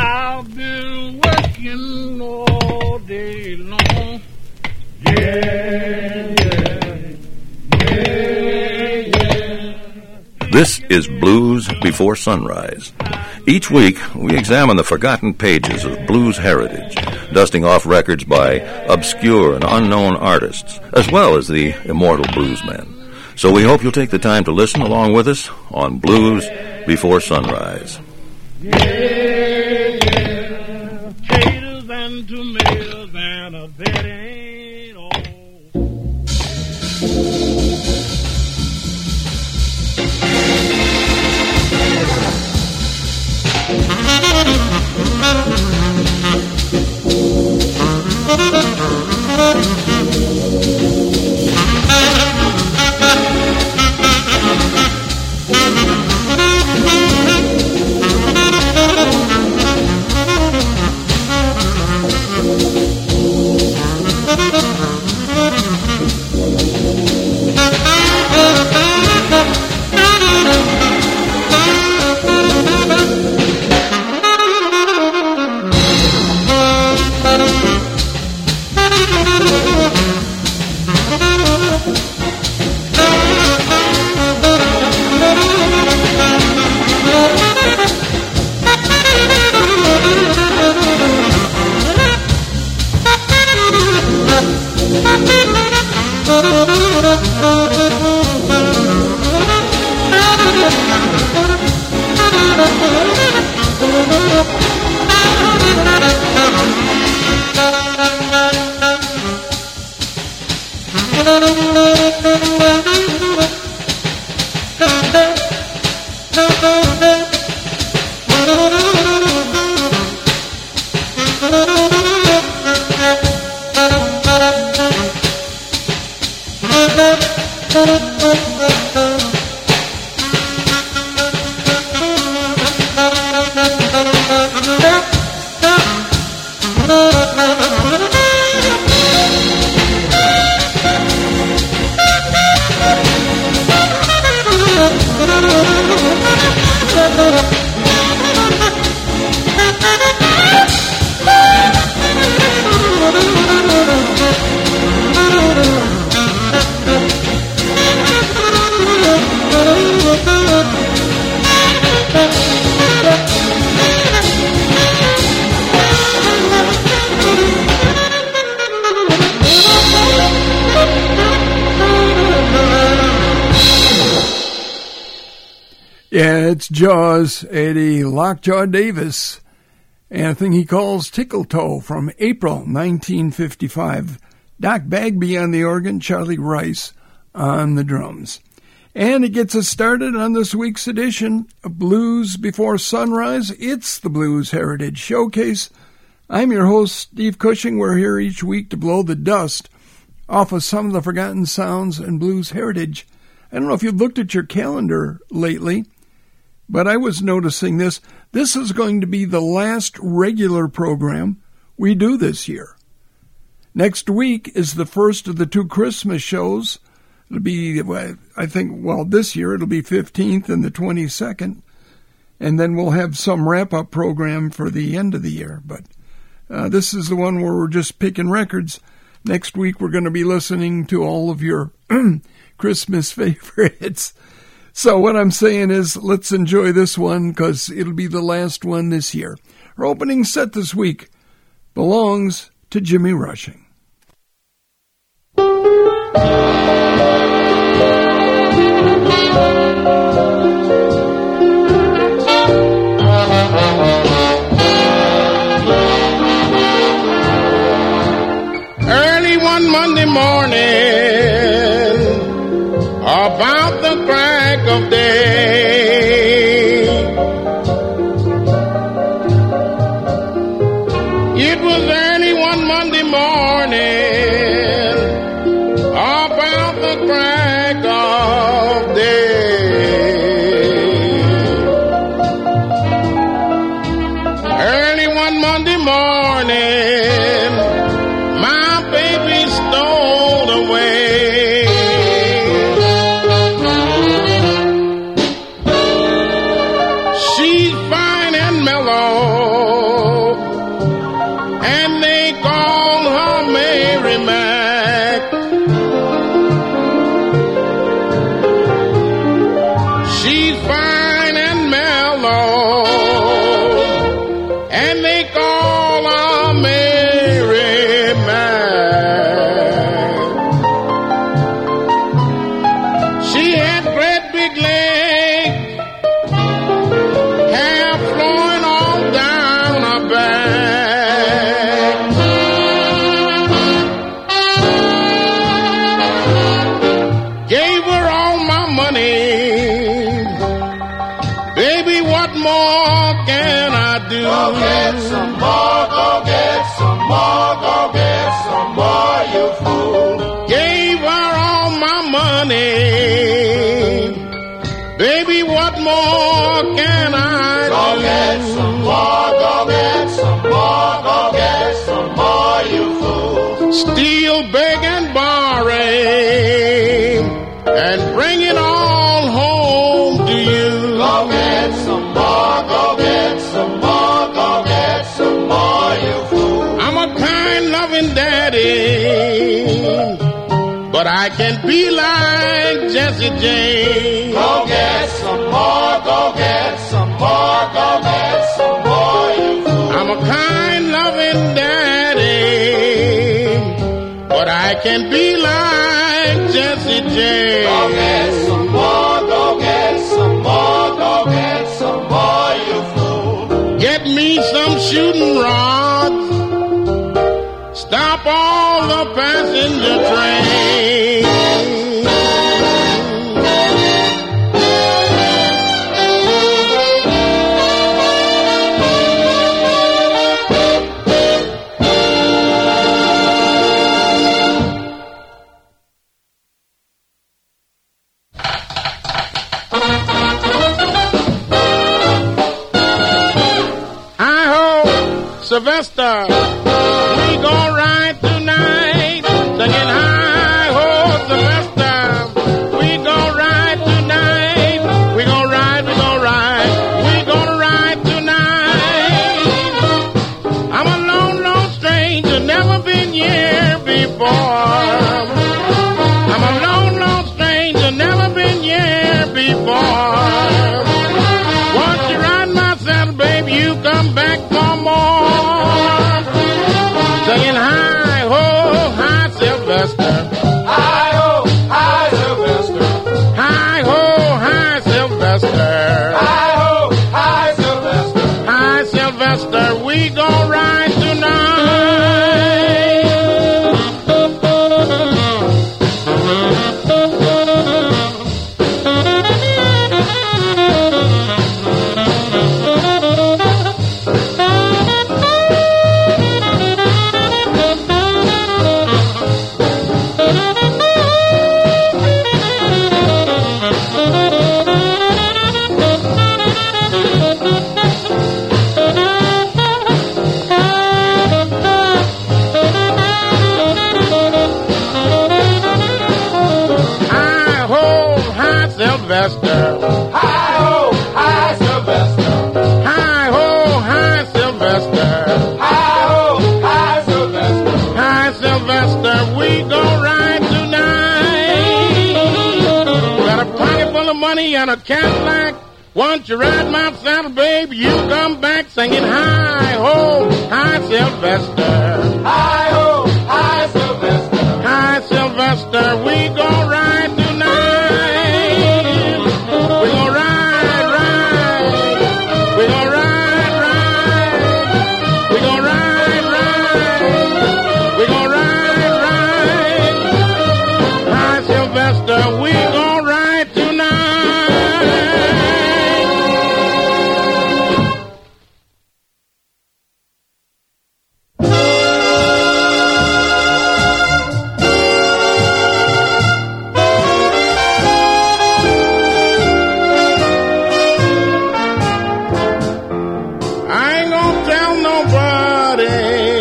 I've been working all day long. Yeah, yeah, yeah. This is Blues Before Sunrise. Each week, we examine the forgotten pages of blues heritage, dusting off records by obscure and unknown artists, as well as the immortal bluesmen. So we hope you'll take the time to listen along with us on Blues Before Sunrise. Yeah, yeah. Potatoes and tomatoes and a bed ain't all. Yeah, it's Jaws, Eddie Lockjaw Davis, and a thing he calls Tickle Toe from April 1955. Doc Bagby on the organ, Charlie Rice on the drums. And it gets us started on this week's edition of Blues Before Sunrise. It's the Blues Heritage Showcase. I'm your host, Steve Cushing. We're here each week to blow the dust off of some of the forgotten sounds and blues heritage. I don't know if you've looked at your calendar lately, but I was noticing this. This is going to be the last regular program we do this year. Next week is the first of the two Christmas shows. It'll be, I think, this year it'll be 15th and the 22nd. And then we'll have some wrap-up program for the end of the year. But this is the one where we're just picking records. Next week we're going to be listening to all of your Christmas favorites. So what I'm saying is, let's enjoy this one because it'll be the last one this year. Our opening set this week belongs to Jimmy Rushing. Early one Monday morning, about the crack of day, it was early one Monday morning, about Baby, what more can I do? Go get some more, go get some more, go get some more, you fool. Gave her all my money. Baby, what more can I do? Go get some more, go get some more, go get some more, you fool. Still beg and borrow and bring it all home to you. Go get some more, go get some more, go get some more, you fool. I'm a kind, loving daddy, but I can be like Jesse James. Go get some more, go get some more, go get some more, you fool. I'm a kind, loving daddy, but I can be like Jesse James. Go get some more, go get some more, go get some more, you fool. Get me some shooting rods. Stop all the passenger trains. Sylvester, we gon' ride tonight, singing hi-ho, Sylvester. We gon' ride tonight, we gon' ride, we gon' ride, we gonna ride tonight. I'm a lone, lone stranger, never been here before. I'm a lone, lone stranger, never been here before. Once you ride my saddle, baby, you come back for more. Saying hi-ho, hi Sylvester. Hi-ho, hi Sylvester. Hi-ho, hi Sylvester. Hi-ho, hi Sylvester. Hi Sylvester, we gon' ride Sylvester. Hi-ho, hi Sylvester. Hi-ho, hi Sylvester. Hi-ho, hi Sylvester. Hi Sylvester, we gon' ride tonight. Got a pocket full of money and a Cadillac. Once you ride my saddle, baby, you come back singing hi-ho, hi Sylvester. Hi-ho, hi Sylvester. Hi Sylvester, we gon' ride tonight. We gon' ride, ride. We gon' ride, ride. We gon' ride, ride. We gon' ride, ride. Hi Sylvester, we gon' ride tonight. I ain't gonna tell nobody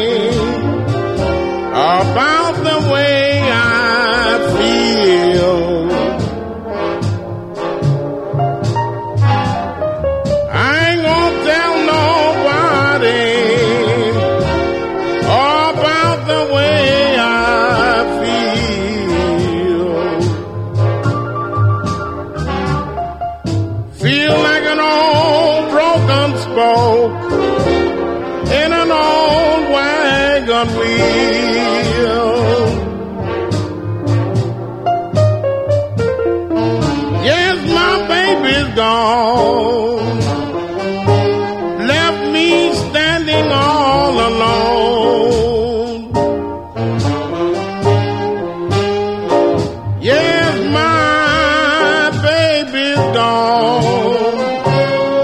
about the way I feel. I ain't gonna tell nobody about the way I feel. Feel like an old broken spoke in an old wagon wheel. Yes, my baby's gone, left me standing all alone. Yes, my baby's gone,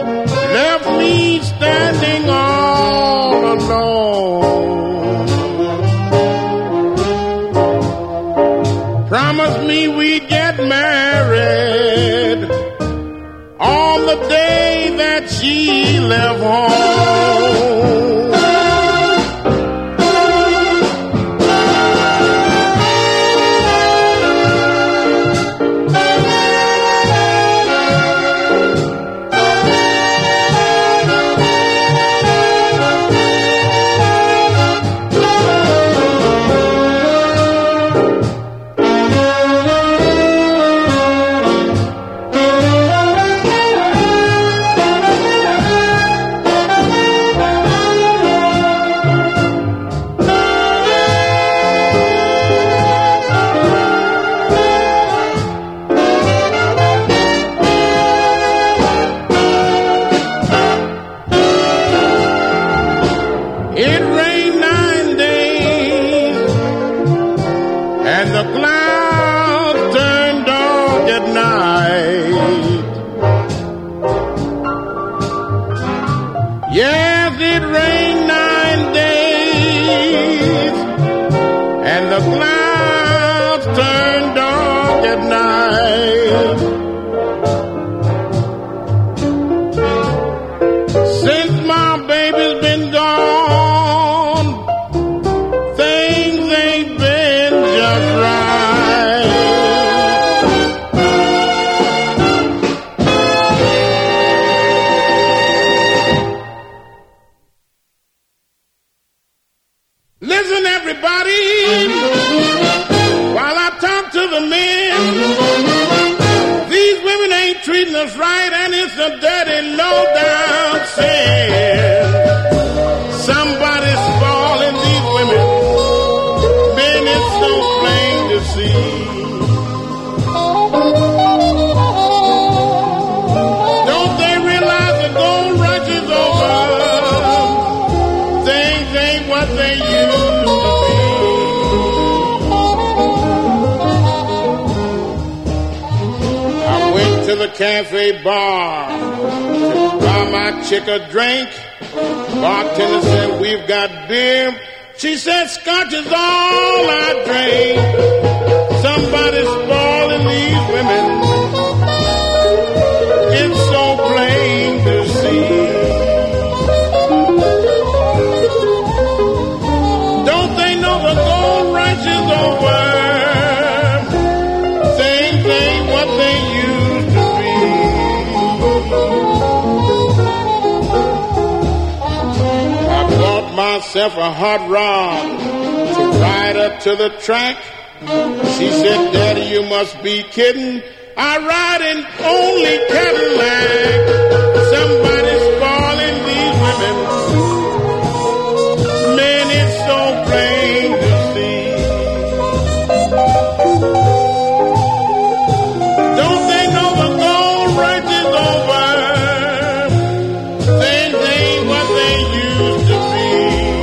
that she left home. Cafe bar to buy my chick a drink. Bartender said, we've got beer. She said, scotch is all I drink. Somebody's spoiling these women. It's so plain to see. Don't they know the gold rush is over? Things ain't what they used to. Myself a hot rod to ride up to the track. She said, Daddy, you must be kidding. I ride in only Cadillac. Somebody's spoiling these women. Man, it's so plain to see. Don't they know the gold rush is over? Things ain't what they used to be.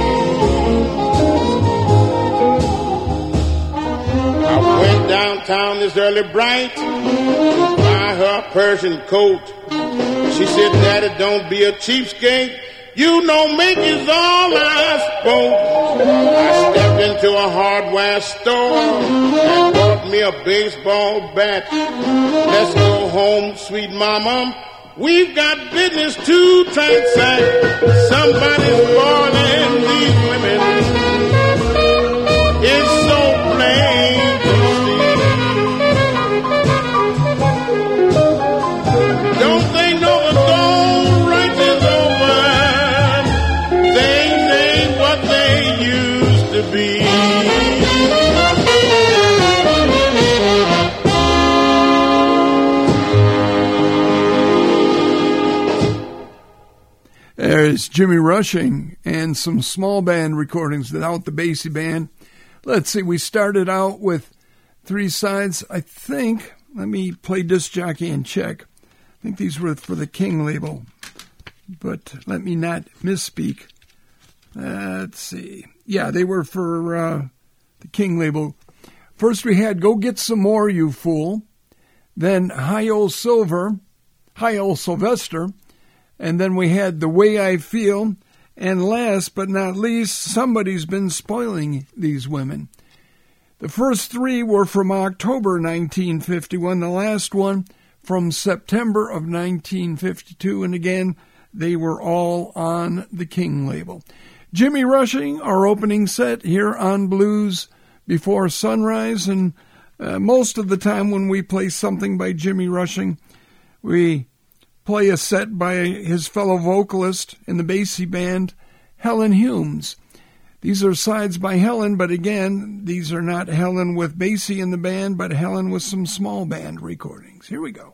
Downtown this early bright, buy her a Persian coat. She said, Daddy, don't be a cheapskate. You know, make is all I spoke. I stepped into a hardware store and bought me a baseball bat. Let's go home, sweet mama. We've got business to transact. Somebody's spoiling these women. It's so plain to see. Don't they know the gold rush is over? Things ain't what they used to be. There's Jimmy Rushing and some small band recordings without the Basie band. Let's see, we started out with three sides, I think. Let me play disc jockey and check. I think these were for the King label, but let me not misspeak. Let's see. Yeah, they were for the King label. First we had Go Get Some More, You Fool. Then Hi Old Sylvester. And then we had The Way I Feel. And last but not least, Somebody's Been Spoiling These Women. The first three were from October 1951. The last one from September of 1952, and again, they were all on the King label. Jimmy Rushing, our opening set here on Blues Before Sunrise, and most of the time when we play something by Jimmy Rushing, we play a set by his fellow vocalist in the Basie band, Helen Humes. These are sides by Helen, but again, these are not Helen with Basie in the band, but Helen with some small band recordings. Here we go.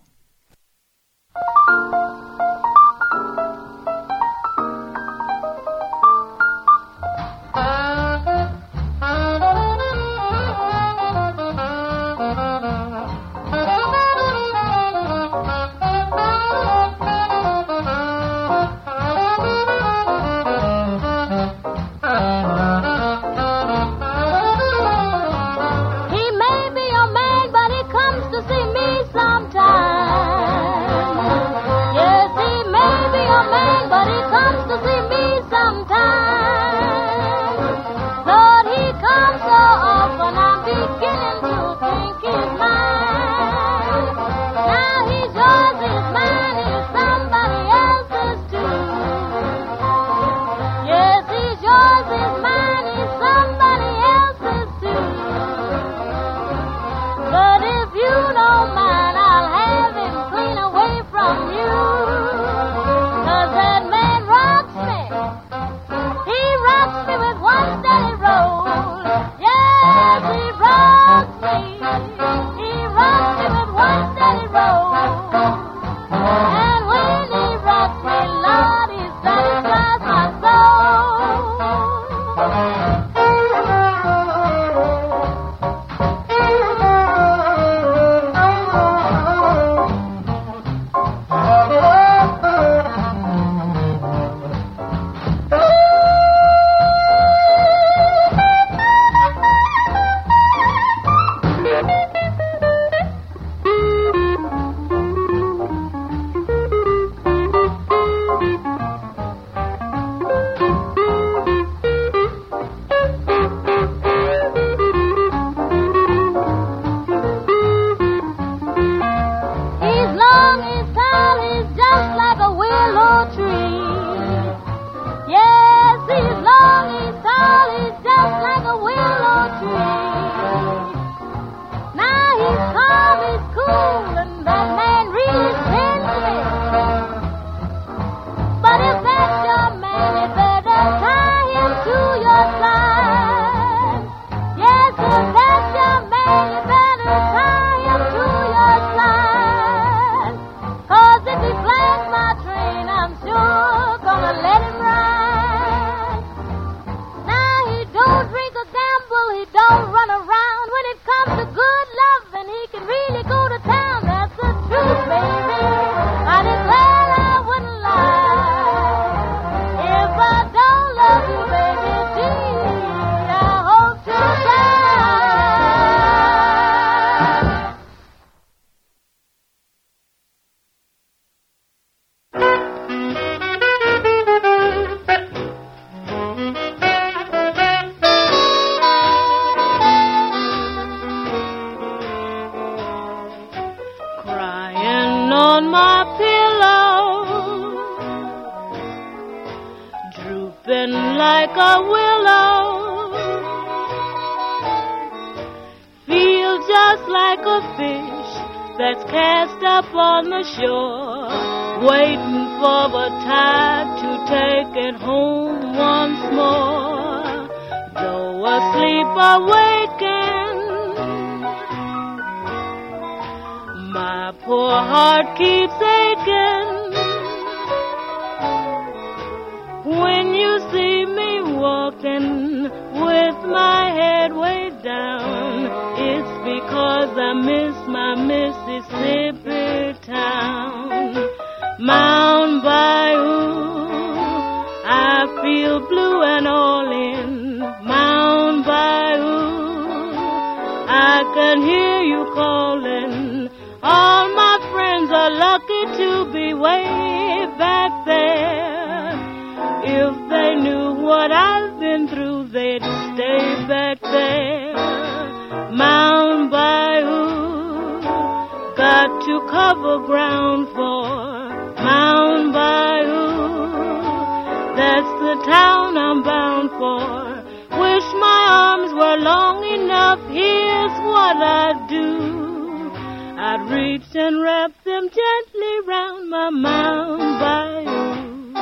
To cover cover ground for Mound Bayou. That's the town I'm bound for. Wish my arms were long enough. Here's what I'd do. I'd reach and wrap them gently round my Mound Bayou.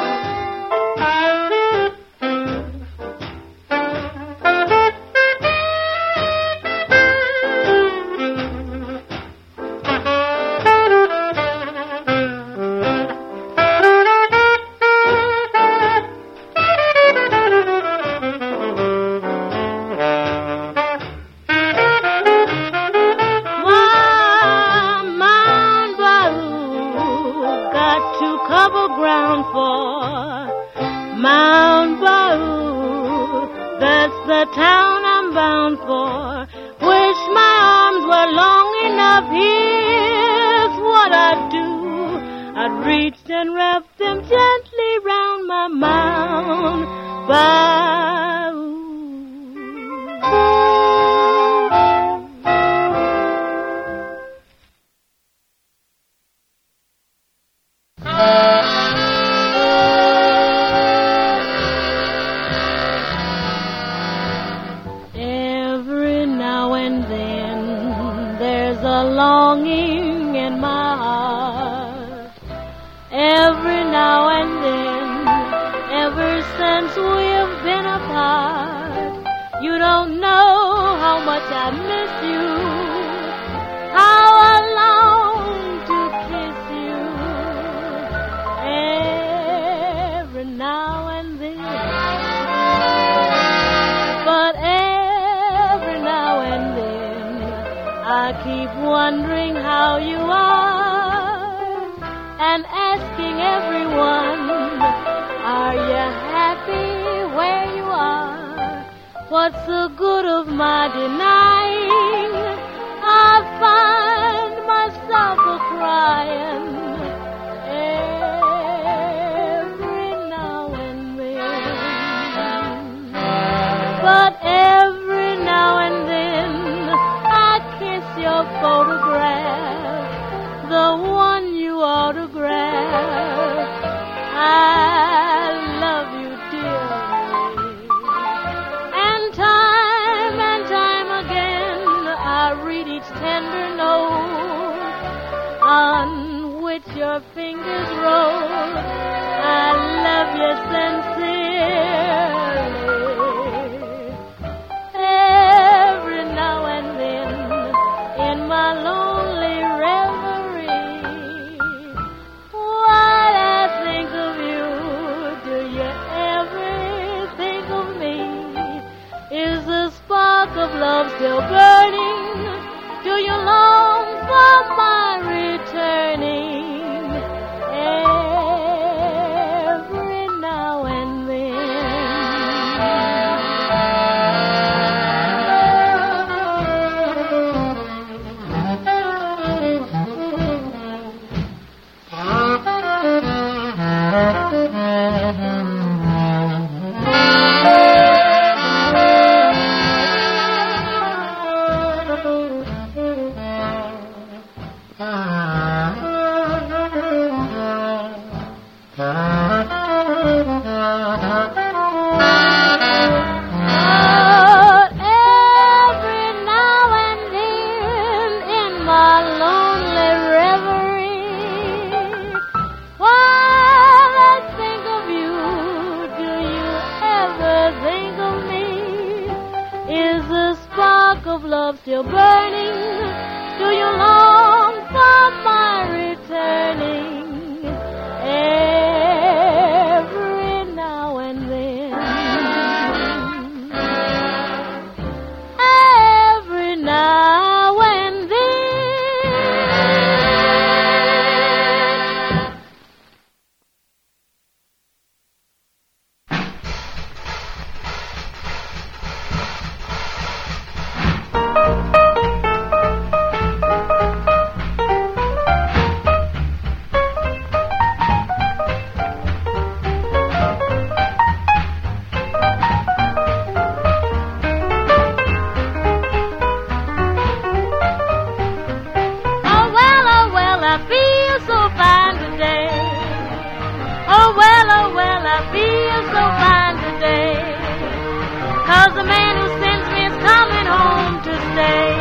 Town I'm bound for. Wish my arms were long enough. Here's what I'd do. I'd reach and wrap them gently round my Mound Bayou. Longing in my heart. Every now and then, ever since we've been apart, you don't know how much I miss you, how I long to kiss you. Every now and then, but every now and then I keep wondering how you are and asking everyone, are you happy where you are? What's the good of my denying? I find myself a-crying every now and then. But every now and then your photograph, the one you autographed. I love you dearly. And time again I read each tender note on which your fingers roll. I love you sincerely. Every now and then in my lonely reverie, while I think of you, do you ever think of me? Is the spark of love still burning? Do you long for my returning? Every now and then. Still burning, do you long for my returning? Every now and then, every now and then. I feel so fine today. 'Cause the man who sends me is coming home to stay.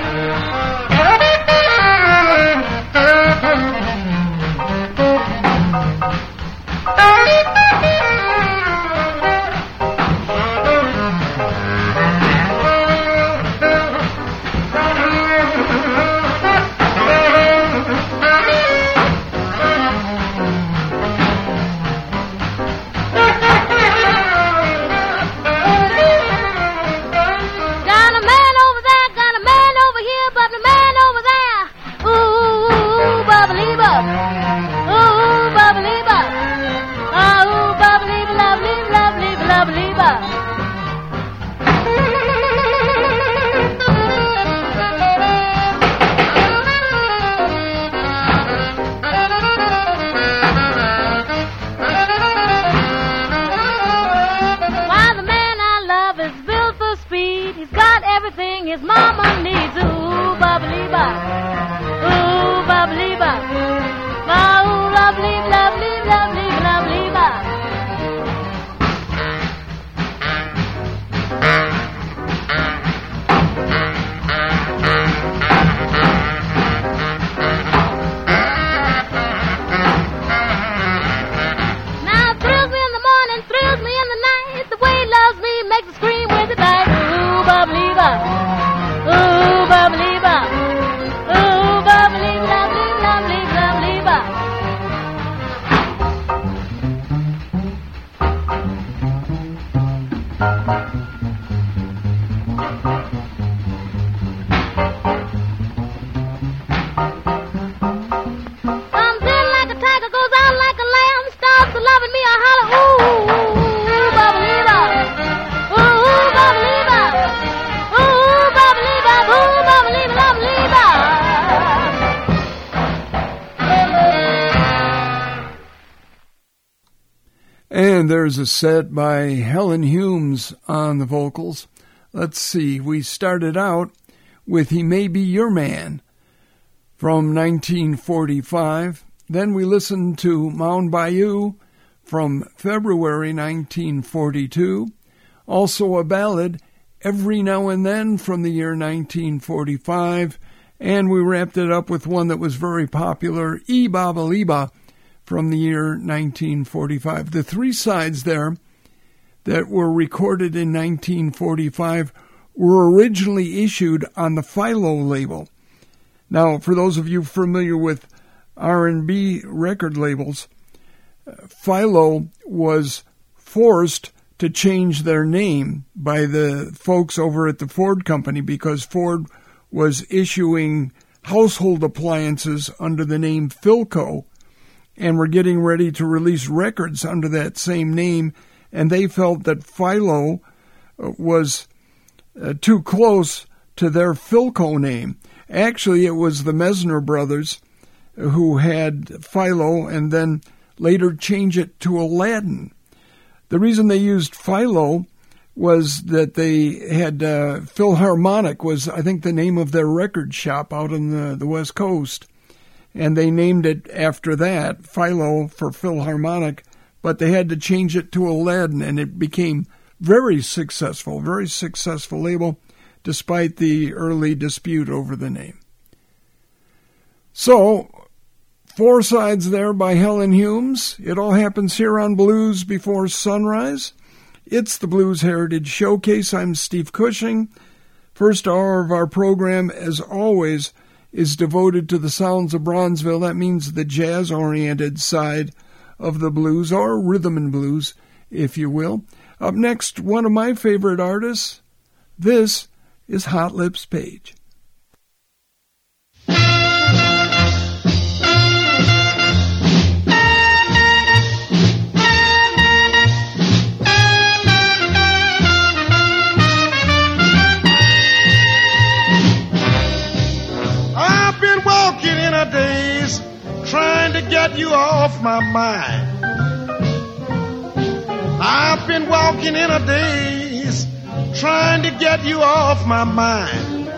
His mama needs ooh, bubbly ba, ooh, bubbly ba, ooh, lovely, lovely, lovely, lovely ba. Now it thrills me in the morning, thrills me in the night. The way he loves me makes me scream with delight. Ooh, bubbly ba. Ooh, bubbly ba. Ooh, bubbly, lovely, lovely, lovely ba. Comes in like a tiger, goes out like a lamb, starts to loving me, I holler, ooh, ooh, bubbly ba. Ooh, bubbly ba. Ooh, bubbly ba, ooh, bubbly, lovely ba. And there's a set by Helen Humes on the vocals. Let's see, we started out with He May Be Your Man from 1945. Then we listened to Mound Bayou from February 1942. Also a ballad, Every Now and Then from the year 1945. And we wrapped it up with one that was very popular, E Baba Liba, from the year 1945. The three sides there that were recorded in 1945 were originally issued on the Philo label. Now, for those of you familiar with R&B record labels, Philo was forced to change their name by the folks over at the Ford Company because Ford was issuing household appliances under the name Philco, and were getting ready to release records under that same name, and they felt that Philo was too close to their Philco name. Actually, it was the Mesner brothers who had Philo and then later changed it to Aladdin. The reason they used Philo was that they had Philharmonic was, I think, the name of their record shop out on the West Coast. And they named it after that, Philo for Philharmonic, but they had to change it to Aladdin, and it became very successful label, despite the early dispute over the name. So, four sides there by Helen Humes. It all happens here on Blues Before Sunrise. It's the Blues Heritage Showcase. I'm Steve Cushing. First hour of our program, as always, is devoted to the sounds of Bronzeville. That means the jazz-oriented side of the blues, or rhythm and blues, if you will. Up next, one of my favorite artists. This is Hot Lips Page. Days trying to get you off my mind. I've been walking in a daze trying to get you off my mind.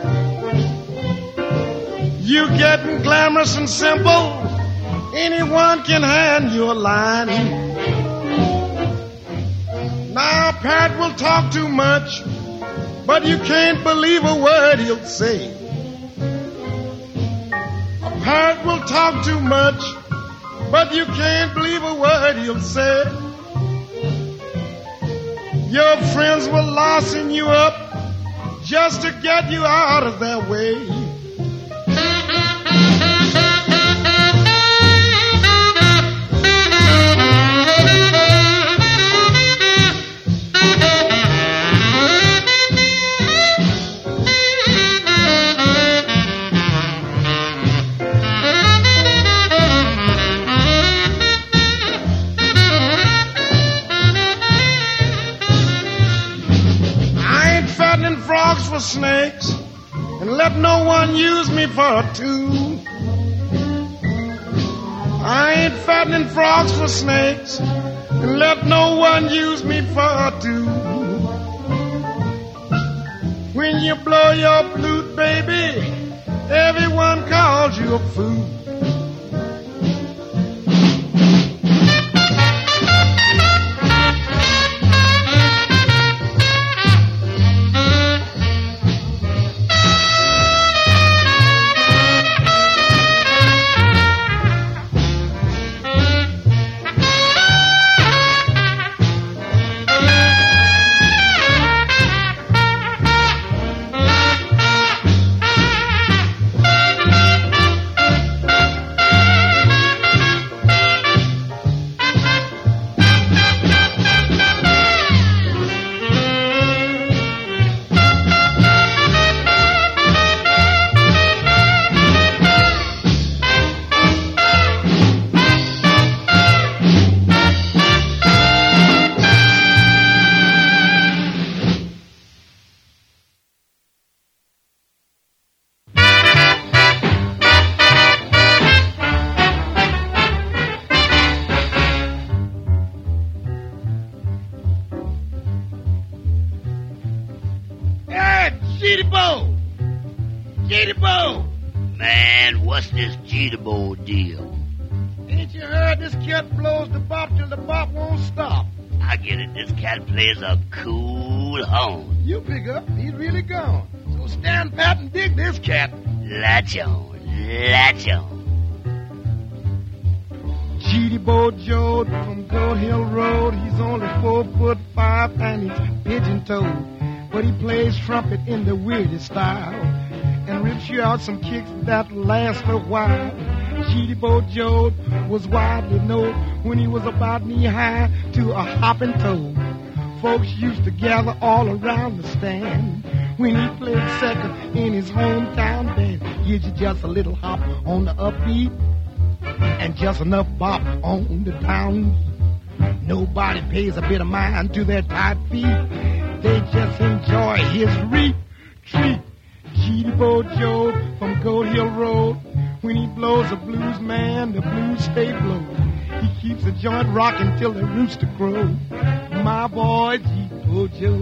You getting glamorous and simple, anyone can hand you a line. Pat will talk too much, but you can't believe a word he'll say. A Pat will talk too much, but you can't believe a word he'll say. Your friends will loosen you up just to get you out of their way. Frogs for snakes, and let no one use me for a tool. I ain't fattening frogs for snakes, and let no one use me for a tool. When you blow your flute, baby, everyone calls you a fool. Man, what's this Jeter-Bo deal? Ain't you heard this cat blows the bop till the bop won't stop? I get it. This cat plays a cool horn. You pick up, he's really gone. So stand pat and dig this cat. Latch on, latch on. Jeter-Bo Joe from Gold Hill Road. He's only 4'5" and he's pigeon-toed, but he plays trumpet in the weirdest style and rips you out some kicks that last a while. Jeter-Bo Joe was widely known when he was about knee-high to a hopping toe. Folks used to gather all around the stand when he played second in his hometown band. Gives you just a little hop on the upbeat and just enough bop on the down. Nobody pays a bit of mind to their tight feet. They just enjoy his retreat. Jeter-Bo Joe from Gold Hill Road. When he blows a blues, man, the blues stay blow. He keeps the joint rocking till the rooster crows. My boy, Jeter-Bo Joe.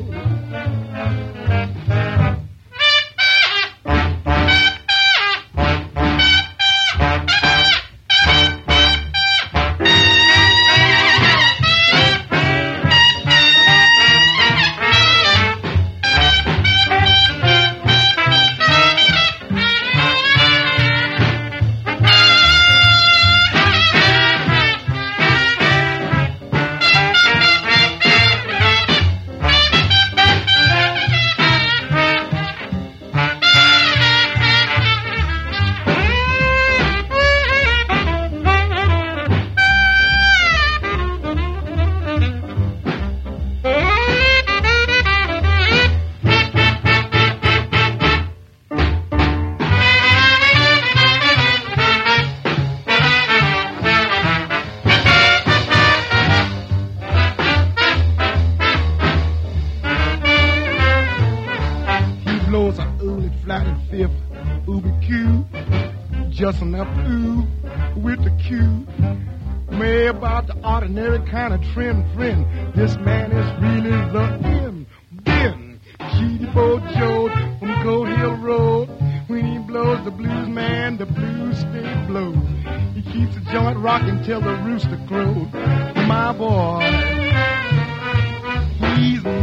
Just enough ooh with the cue. May about the ordinary kind of trend friend. This man is really the end. Ben Jeter-Bo Joe from Gold Hill Road. When he blows the blues, man, the blues stay blow. He keeps the joint rocking till the rooster crows. My boy, he's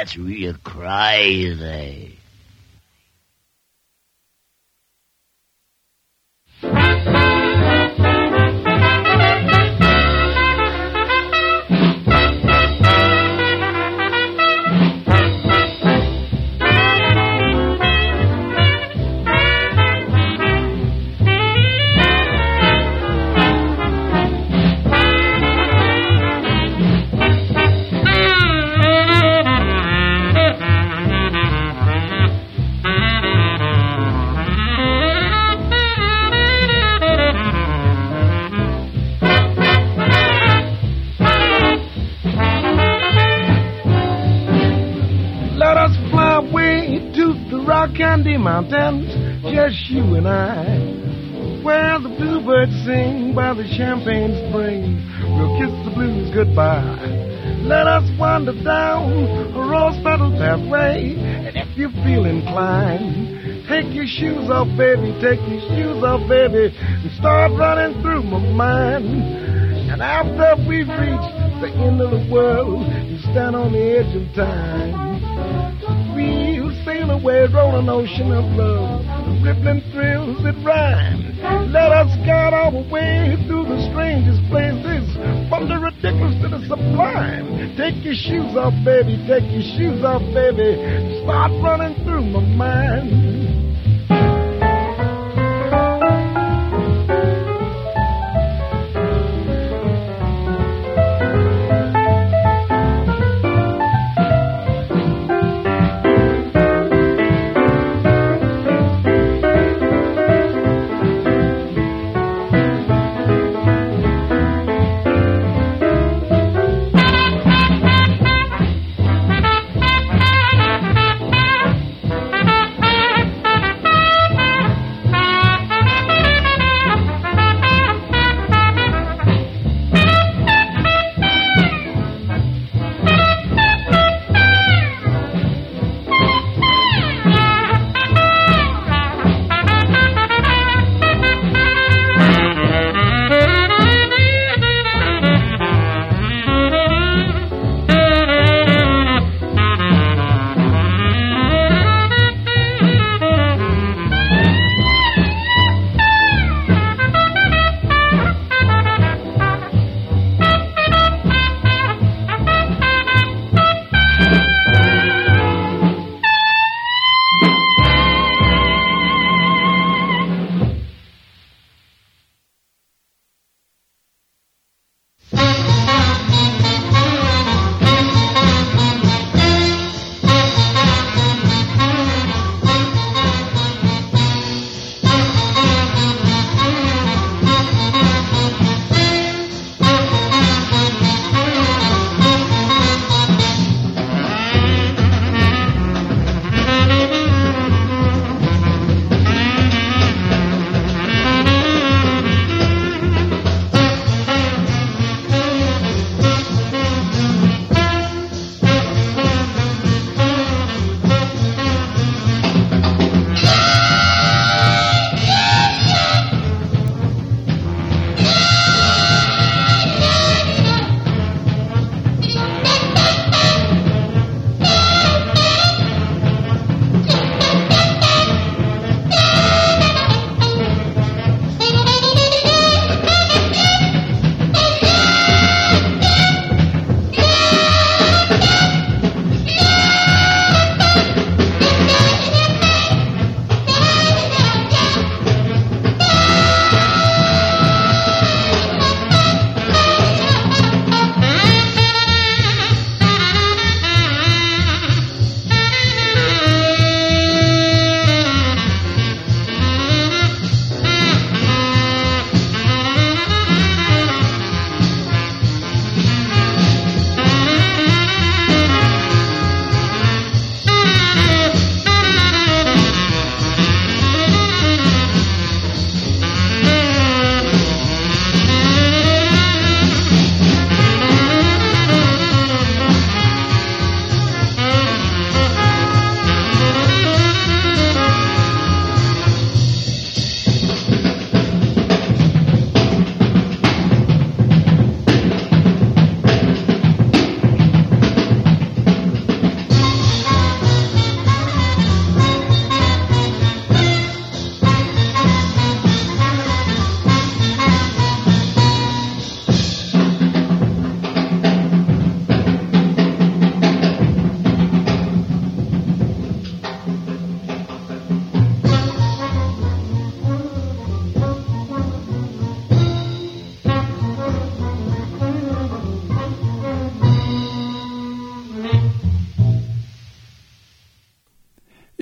That's real crazy. Candy Mountains, just you and I, where the bluebirds sing by the champagne spring. We'll kiss the blues goodbye. Let us wander down a rose-petal pathway, and if you feel inclined, take your shoes off, baby, take your shoes off, baby, and start running through my mind. And after we've reached the end of the world, you stand on the edge of time. We'll sail away, roll an ocean of love, the rippling thrills that rhyme. Let us guide our way through the strangest places, from the ridiculous to the sublime. Take your shoes off, baby, take your shoes off, baby, start running through my mind.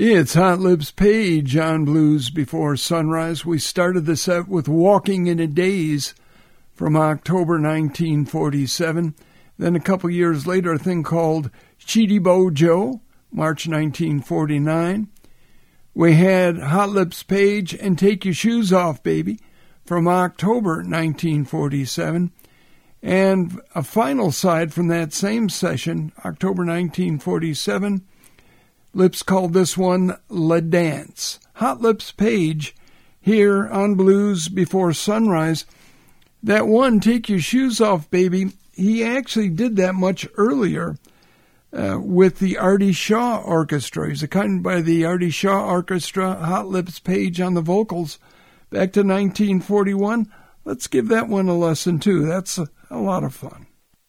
It's Hot Lips Page on Blues Before Sunrise. We started the set with Walking in a Daze from October 1947. Then a couple years later, a thing called Cheaty Bo Joe, March 1949. We had Hot Lips Page and Take Your Shoes Off, Baby, from October 1947. And a final side from that same session, October 1947, Lips called this one La Dance. Hot Lips Page here on Blues Before Sunrise. That one, Take Your Shoes Off, Baby, he actually did that much earlier with the Artie Shaw Orchestra. He's accompanied by the Artie Shaw Orchestra, Hot Lips Page on the vocals. Back to 1941. Let's give that one a listen, too. That's a lot of fun.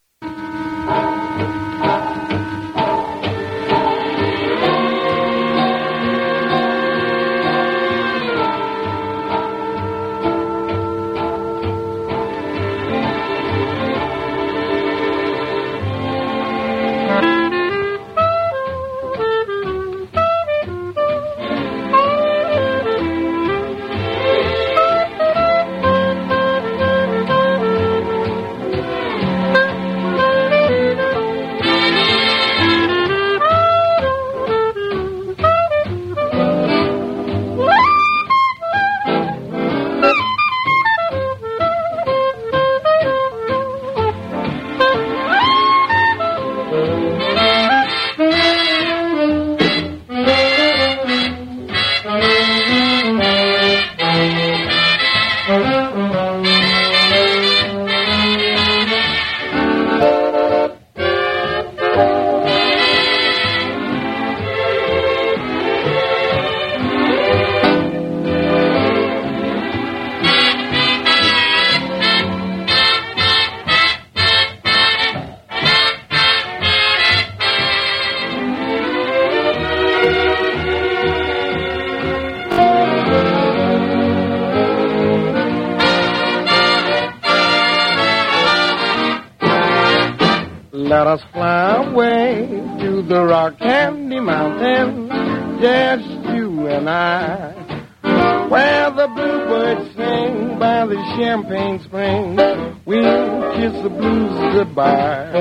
Let us fly away to the rock candy mountain, just you and I, where the bluebirds sing by the champagne spring. We'll kiss the blues goodbye.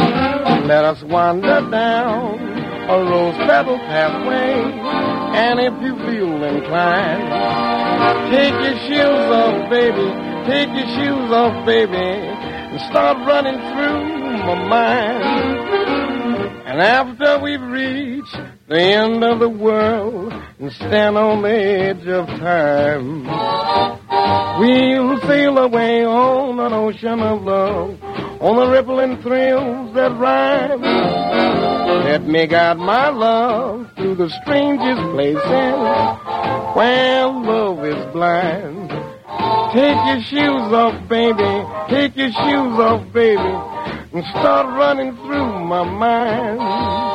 Let us wander down a rose-petal pathway, and if you feel inclined, take your shoes off, baby, take your shoes off, baby, and start running through my mind. And after we've reached the end of the world and stand on the edge of time, we'll sail away on an ocean of love, on the rippling thrills that rhyme. Let me guide my love to the strangest places where love is blind. Take your shoes off, baby, take your shoes off, baby, and start running through my mind.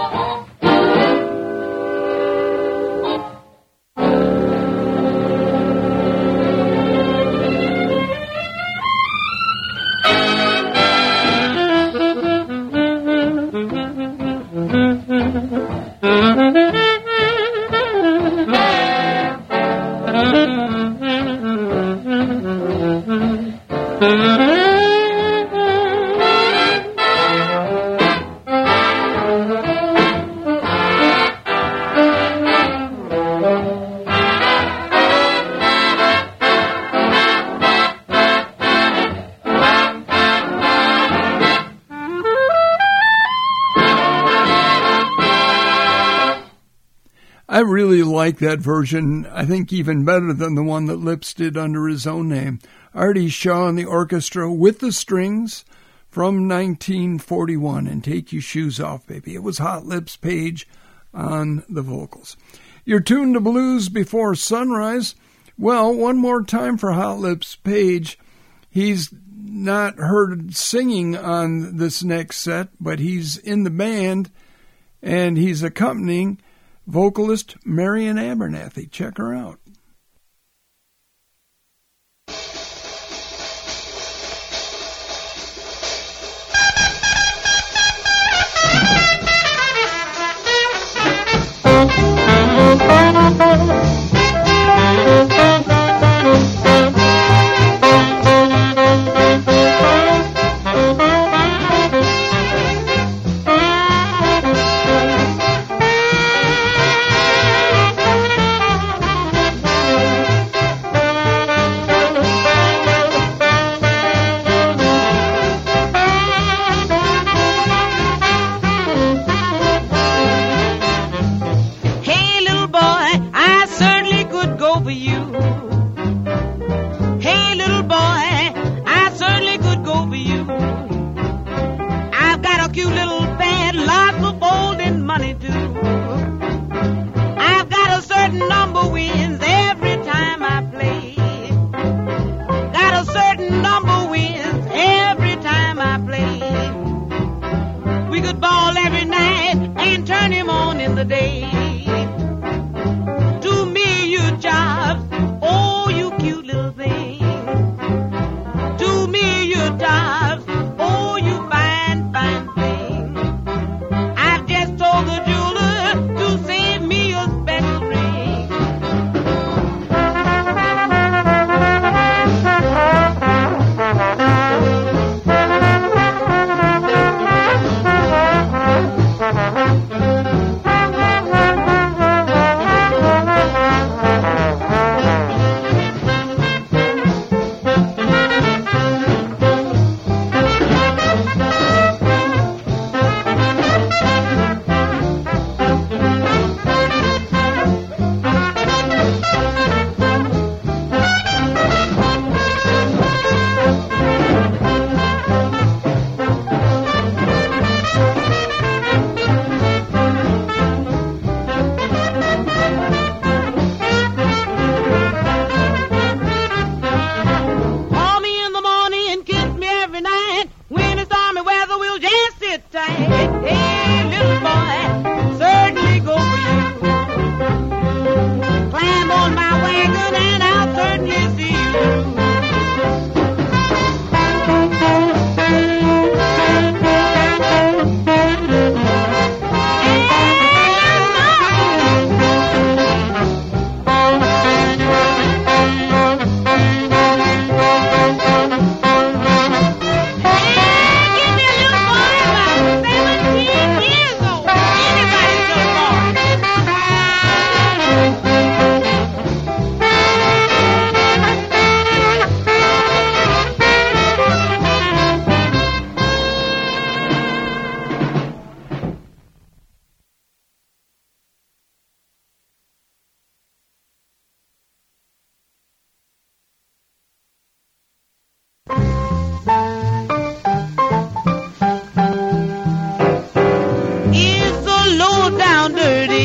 I really like that version, I think even better than the one that Lips did under his own name. Artie Shaw and the orchestra with the strings from 1941, and Take Your Shoes Off, Baby. It was Hot Lips Page on the vocals. You're tuned to Blues Before Sunrise. Well, one more time for Hot Lips Page. He's not heard singing on this next set, but he's in the band, and he's accompanying vocalist Marian Abernathy. Check her out.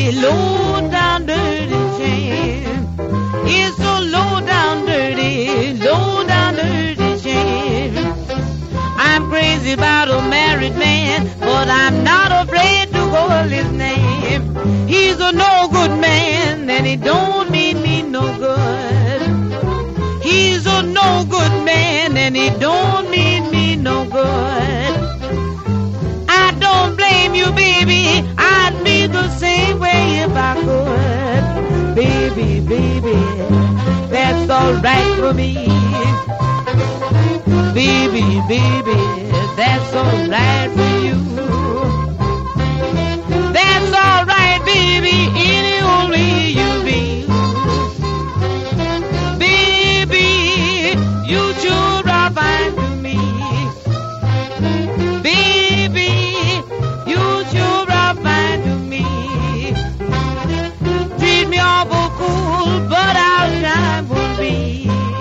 low down dirty shame. It's so low down dirty shame. I'm crazy about a married man, but I'm not afraid to call his name. He's a no good man, and he don't mean me no good. He's a no good man, and he don't mean me no good. I don't blame you, baby. I'd be the same way if I could. Baby, baby, that's all right for me. Baby, baby, that's all right for you. That's all right, baby, any old way you be. Baby, you sure are fine to me. Baby, you sure are fine to me. Treat me awful cool, but our time will be.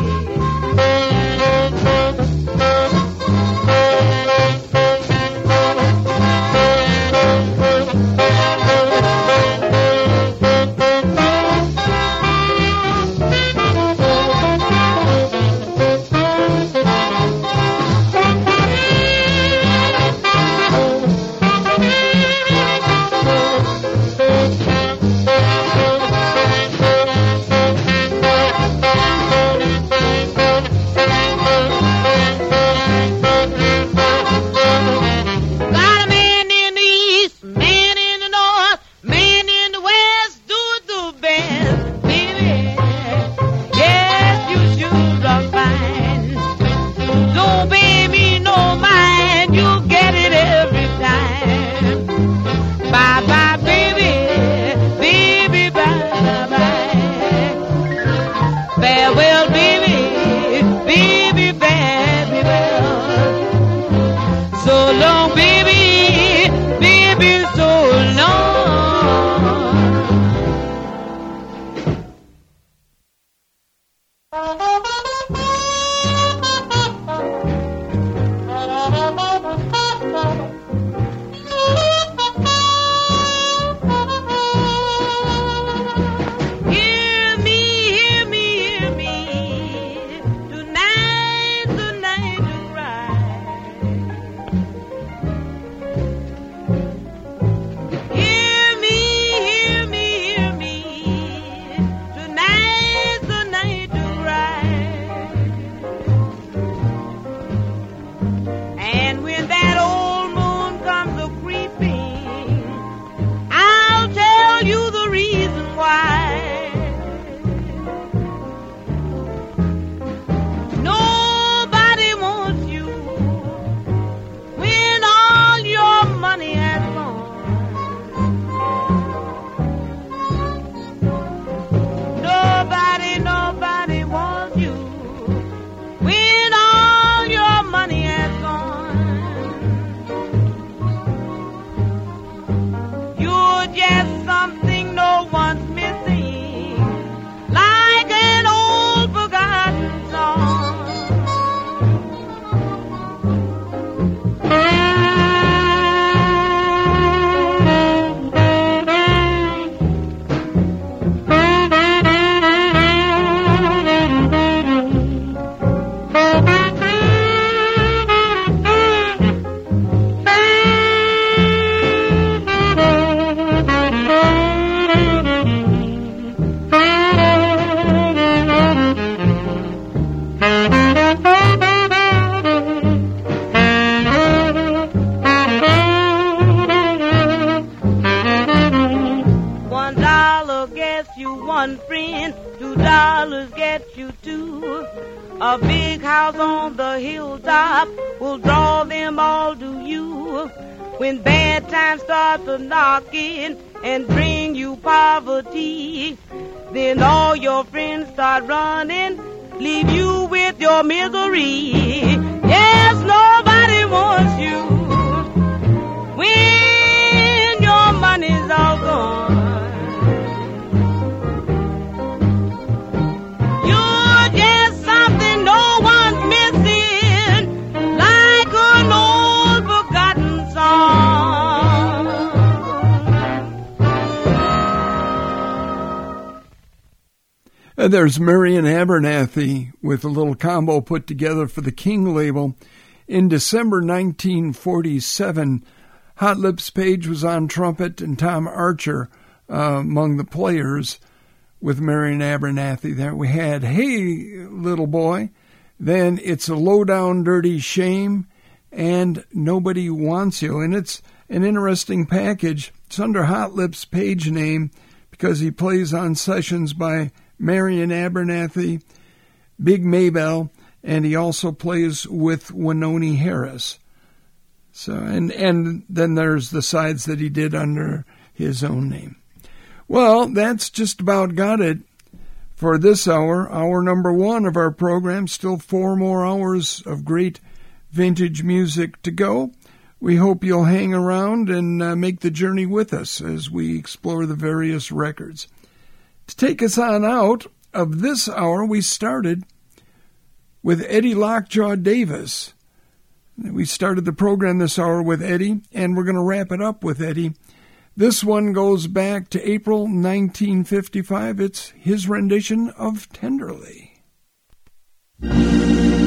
A big house on the hilltop will draw them all to you. When bad times start to knock in and bring you poverty, then all your friends start running, leave you with your misery. Yes, nobody wants you when your money's all gone. There's Marion Abernathy with a little combo put together for the King label. In December 1947, Hot Lips Page was on trumpet and Tom Archer among the players with Marion Abernathy there. We had Hey Little Boy, then It's a Low Down Dirty Shame, and Nobody Wants You. And it's an interesting package. It's under Hot Lips Page name because he plays on sessions by Marion Abernathy, Big Maybell, and he also plays with Wynonie Harris. So, and then there's the sides that he did under his own name. Well, that's just about got it for this hour, hour number one of our program. Still 4 more hours of great vintage music to go. We hope you'll hang around and make the journey with us as we explore the various records. To take us on out of this hour, we started with Eddie Lockjaw Davis. We started the program this hour with Eddie, and we're going to wrap it up with Eddie. This one goes back to April 1955. It's his rendition of Tenderly.